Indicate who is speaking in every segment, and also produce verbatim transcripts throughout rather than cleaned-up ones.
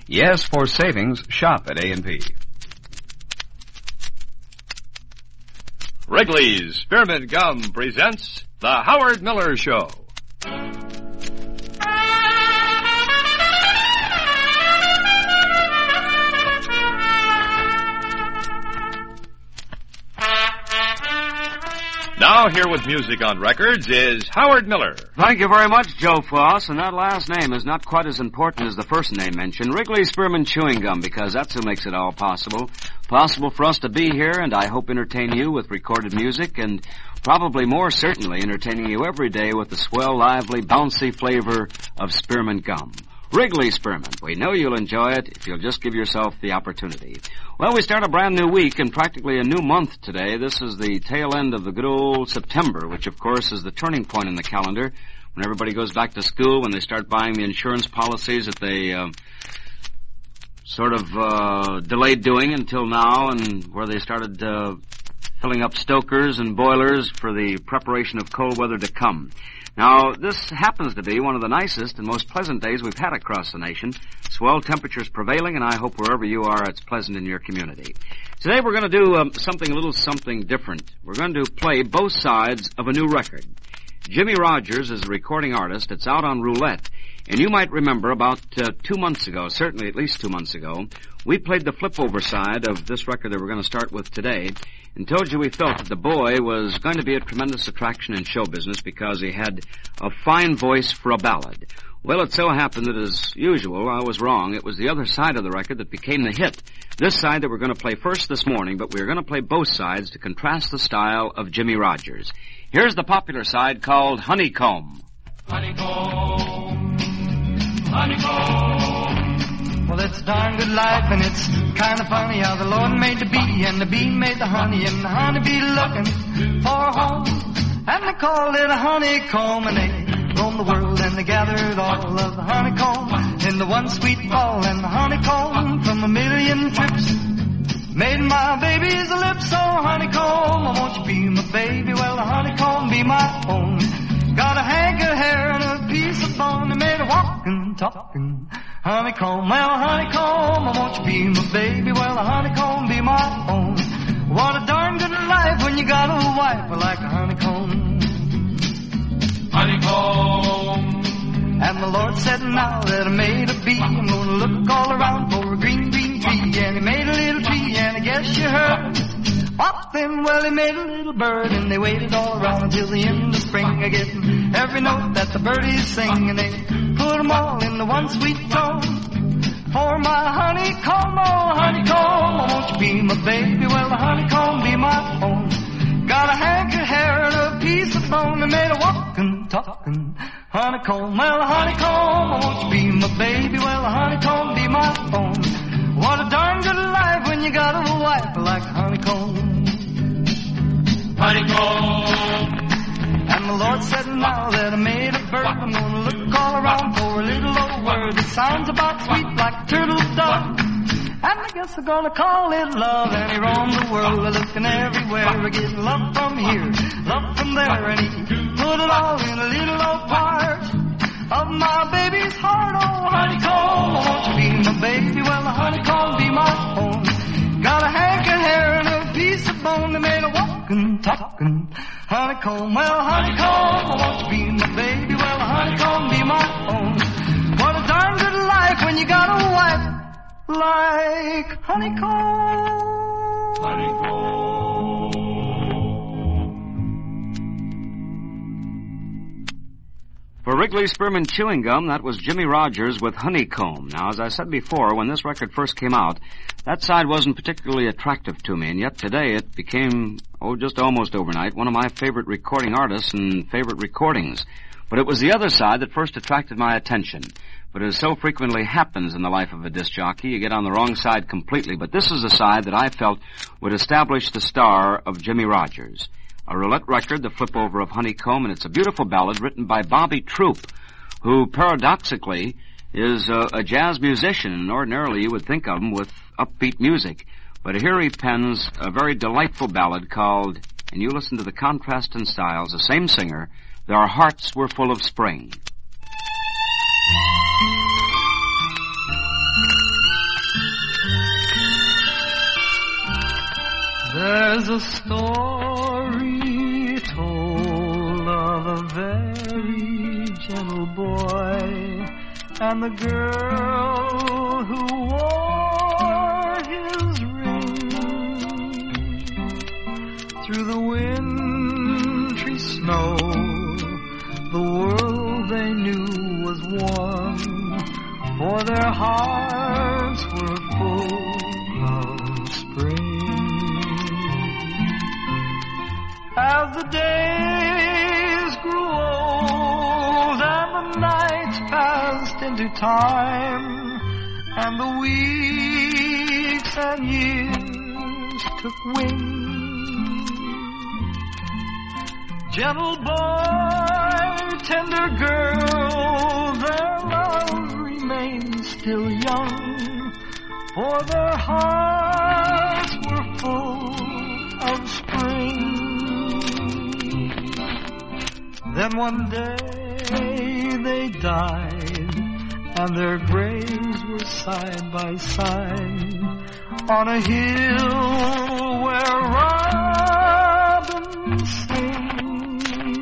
Speaker 1: Yes, for savings, shop at A and P.
Speaker 2: Wrigley's Spearmint Gum presents The Howard Miller Show. Now, here with music on records is Howard Miller.
Speaker 3: Thank you very much, Joe Foss. And that last name is not quite as important as the first name mentioned, Wrigley's Spearmint Chewing Gum, because that's who makes it all possible. Possible for us to be here, and I hope entertain you with recorded music, and probably more certainly entertaining you every day with the swell, lively, bouncy flavor of Spearmint Gum. Wrigley Spearmint. We know you'll enjoy it if you'll just give yourself the opportunity. Well, we start a brand new week and practically a new month today. This is the tail end of the good old September, which, of course, is the turning point in the calendar when everybody goes back to school, when they start buying the insurance policies that they uh, sort of uh, delayed doing until now, and where they started uh, filling up stokers and boilers for the preparation of cold weather to come. Now, this happens to be one of the nicest and most pleasant days we've had across the nation. Swell temperatures prevailing, and I hope wherever you are, it's pleasant in your community. Today we're going to do um, something a little something different. We're going to play both sides of a new record. Jimmie Rodgers is a recording artist. It's out on Roulette. And you might remember about uh, two months ago, certainly at least two months ago, we played the flip-over side of this record that we're going to start with today and told you we felt that the boy was going to be a tremendous attraction in show business because he had a fine voice for a ballad. Well, it so happened that, as usual, I was wrong. It was the other side of the record that became the hit. This side that we're going to play first this morning, but we're going to play both sides to contrast the style of Jimmie Rodgers. Here's the popular side called Honeycomb.
Speaker 4: Honeycomb, honeycomb. Well, it's a darn good life, and it's kind of funny how the Lord made the bee, and the bee made the honey, and the honeybee looking for a home. And they called it a honeycomb, and they roamed the world, and they gathered all of the honeycomb in the one sweet fall, and the honeycomb from a million trips made my baby's lips so honeycomb. Won't you be my baby? Well, the honeycomb be my own. Got a hank of hair and a piece of bone that made a walking, talking honeycomb. Well, honeycomb, won't you be my baby? Well, the honeycomb be my own. What a darn good life when you got a wife like a honeycomb. Honeycomb. And the Lord said, now that I made a bee, I'm gonna look all around for a green, green tree. And he made a little tree, and I guess you heard. What then? Well, he made a little bird, and they waited all around until the end of spring, getting every note that the birdies sing, and they put them all in the one sweet tone. For my honeycomb, oh honeycomb, won't you be my baby? Well, the honeycomb be my own. Got a hank of hair and a piece of bone that made a walking, talking honeycomb. Well, honeycomb, won't you be my baby? Well, the honeycomb be my own. What a darn good life when you got a wife like a honeycomb. Honeycomb. And the Lord said, now that I made a bird, I'm gonna look all around for a little old word that sounds about sweet like turtle dove. And I guess I'm gonna call it love. And he roamed the world looking everywhere, getting love from here, love from there, and he put it all in a little old part of my baby's heart. Oh, honeycomb, won't you be my baby? Well, the honeycomb be my own. Got a hank of hair and a piece of bone that made a walking, talking honeycomb. Well, honeycomb, won't you be my baby? Well, the honeycomb be my own. What a darn good life when you got a wife like honeycomb. Honeycomb.
Speaker 3: For Wrigley Spearmint Chewing Gum, that was Jimmie Rodgers with Honeycomb. Now, as I said before, when this record first came out, that side wasn't particularly attractive to me, and yet today it became, oh, just almost overnight, one of my favorite recording artists and favorite recordings. But it was the other side that first attracted my attention. But as so frequently happens in the life of a disc jockey, you get on the wrong side completely. But this is the side that I felt would establish the star of Jimmie Rodgers. A Roulette record, the flip-over of Honeycomb, and it's a beautiful ballad written by Bobby Troup, who paradoxically is a, a jazz musician, and ordinarily you would think of him with upbeat music. But here he pens a very delightful ballad called, and you listen to the contrast in styles, the same singer, Their Hearts Were Full of Spring.
Speaker 4: There's a story told of a very gentle boy and the girl who wore his ring. Through the wintry snow, the world they knew was warm, for their hearts were full of spring. As the days grew old and the nights passed into time, and the weeks and years took wing, gentle boy, tender girl, their love remained still young, for their hearts were full of spring. Then one day they died, and their graves were side by side on a hill where robins sing.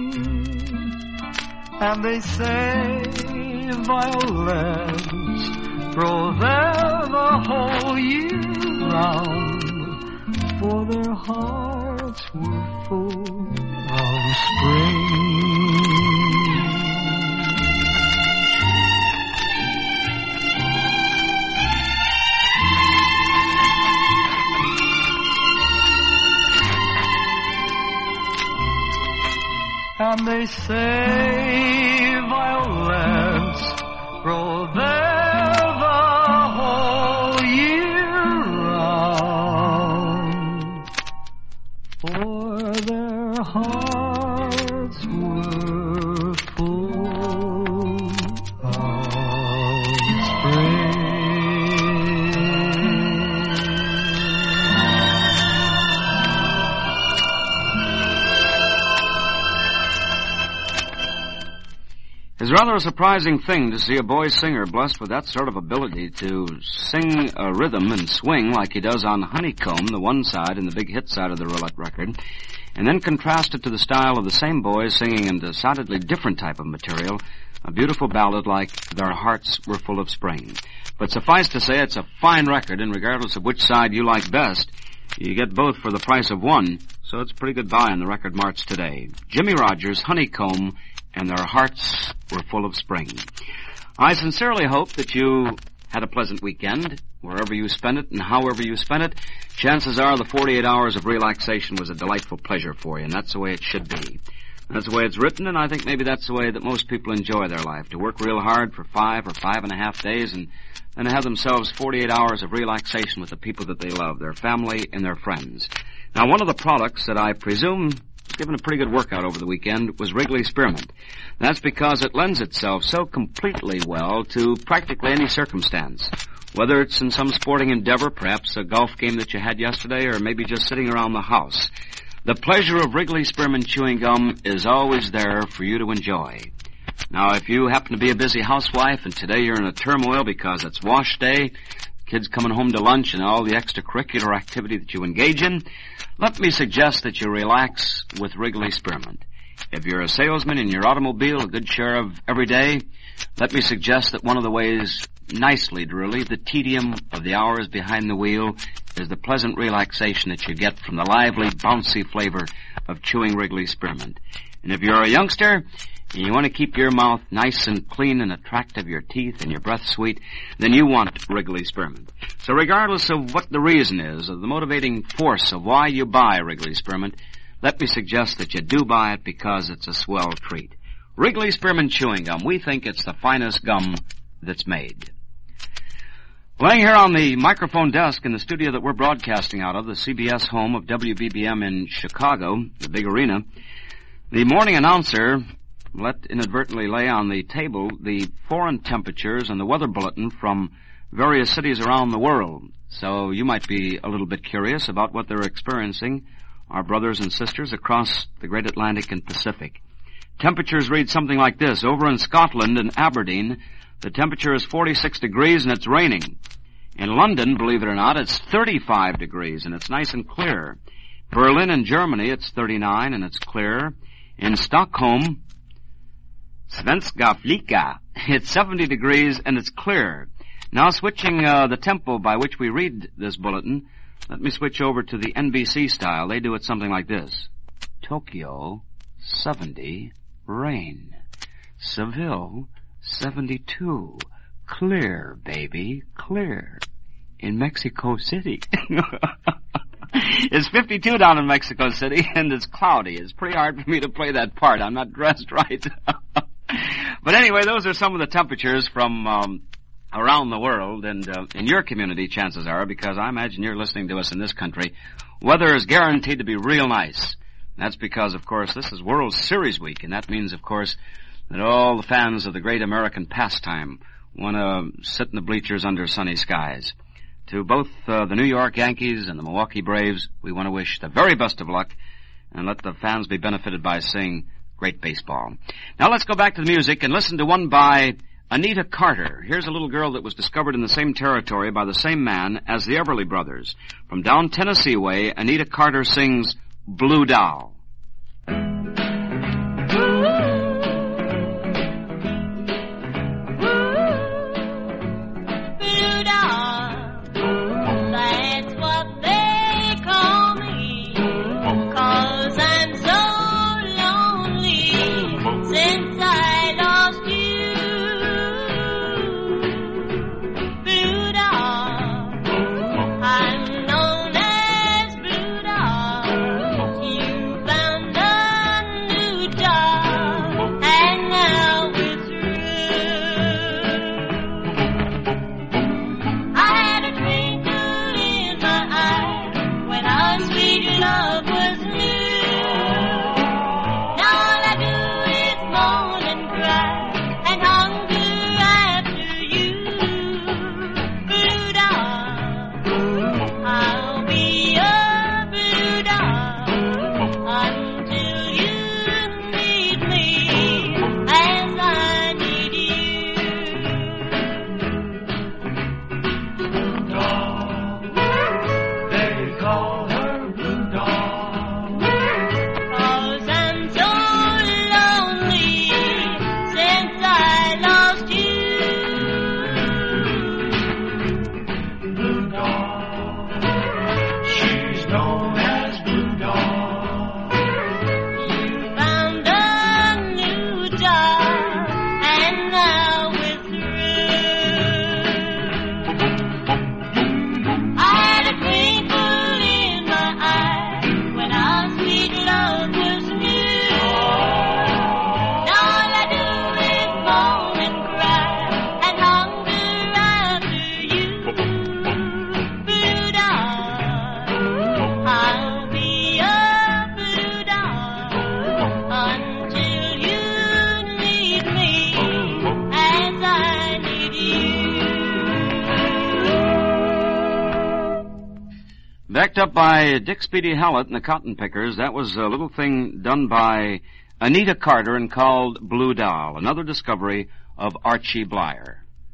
Speaker 4: And they say violets grow there the whole year round, for their hearts were full of spring. And they say violets grow there the whole year round, for their hearts were full of spring.
Speaker 3: It's rather a surprising thing to see a boy singer blessed with that sort of ability to sing a rhythm and swing like he does on Honeycomb, the one side and the big hit side of the roulette record, and then contrast it to the style of the same boys singing in a decidedly different type of material, a beautiful ballad like Their Hearts Were Full of Spring. But suffice to say, it's a fine record, and regardless of which side you like best, you get both for the price of one, so it's a pretty good buy on the record marts today. Jimmie Rodgers, Honeycomb, and Their Hearts Were Full of Spring. I sincerely hope that you had a pleasant weekend, wherever you spent it and however you spent it. Chances are the forty-eight hours of relaxation was a delightful pleasure for you, and that's the way it should be. That's the way it's written, and I think maybe that's the way that most people enjoy their life, to work real hard for five or five and a half days and then have themselves forty-eight hours of relaxation with the people that they love, their family and their friends. Now, one of the products that I presume given a pretty good workout over the weekend was Wrigley Spearmint. That's because it lends itself so completely well to practically any circumstance. Whether it's in some sporting endeavor, perhaps a golf game that you had yesterday, or maybe just sitting around the house, the pleasure of Wrigley Spearmint chewing gum is always there for you to enjoy. Now, if you happen to be a busy housewife and today you're in a turmoil because it's wash day, kids coming home to lunch and all the extracurricular activity that you engage in, let me suggest that you relax with Wrigley Spearmint. If you're a salesman in your automobile a good share of every day, let me suggest that one of the ways nicely to relieve the tedium of the hours behind the wheel is the pleasant relaxation that you get from the lively, bouncy flavor of chewing Wrigley Spearmint. And if you're a youngster and you want to keep your mouth nice and clean and attractive, your teeth and your breath sweet, then you want Wrigley Spearmint. So regardless of what the reason is, of the motivating force of why you buy Wrigley Spearmint, let me suggest that you do buy it because it's a swell treat. Wrigley Spearmint Chewing Gum. We think it's the finest gum that's made. Laying here on the microphone desk in the studio that we're broadcasting out of, the C B S home of W B B M in Chicago, the big arena, the morning announcer let inadvertently lay on the table the foreign temperatures and the weather bulletin from various cities around the world. So you might be a little bit curious about what they're experiencing, our brothers and sisters across the great Atlantic and Pacific. Temperatures read something like this. Over in Scotland, in Aberdeen, the temperature is forty-six degrees and it's raining. In London, believe it or not, it's thirty-five degrees and it's nice and clear. Berlin in Germany, it's thirty-nine and it's clear. In Stockholm, Svenska Flika, it's seventy degrees and it's clear. Now switching uh, the tempo by which we read this bulletin, let me switch over to the N B C style. They do it something like this. Tokyo, seventy, rain. Seville, seventy-two, clear, baby, clear. In Mexico City. It's fifty-two down in Mexico City, and it's cloudy. It's pretty hard for me to play that part. I'm not dressed right. But anyway, those are some of the temperatures from um, around the world, and uh, in your community, chances are, because I imagine you're listening to us in this country, weather is guaranteed to be real nice. And that's because, of course, this is World Series week, and that means, of course, that all the fans of the great American pastime want to sit in the bleachers under sunny skies. To both uh, the New York Yankees and the Milwaukee Braves, we want to wish the very best of luck and let the fans be benefited by seeing great baseball. Now let's go back to the music and listen to one by Anita Carter. Here's a little girl that was discovered in the same territory by the same man as the Everly Brothers. From down Tennessee way, Anita Carter sings Blue Doll. Backed up by Dick Speedy Hallett and the Cotton Pickers, that was a little thing done by Anita Carter and called Blue Doll, another discovery of Archie Blyer.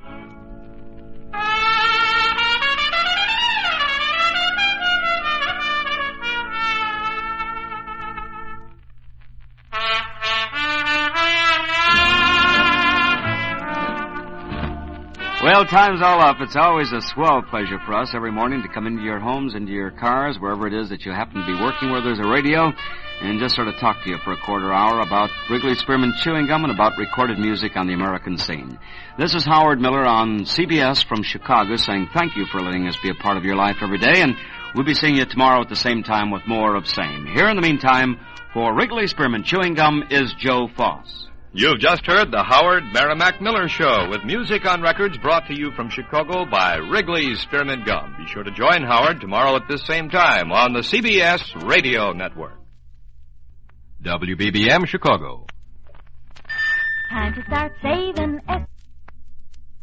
Speaker 3: Well, time's all up. It's always a swell pleasure for us every morning to come into your homes, into your cars, wherever it is that you happen to be working where there's a radio, and just sort of talk to you for a quarter hour about Wrigley Spearmint Chewing Gum and about recorded music on the American scene. This is Howard Miller on C B S from Chicago saying thank you for letting us be a part of your life every day, and we'll be seeing you tomorrow at the same time with more of same. Here in the meantime, for Wrigley Spearmint Chewing Gum is Joe Foss.
Speaker 2: You've just heard the Howard Merrimack Miller Show with music on records brought to you from Chicago by Wrigley's Spearmint Gum. Be sure to join Howard tomorrow at this same time on the C B S Radio Network.
Speaker 1: W B B M Chicago.
Speaker 5: Time to start saving.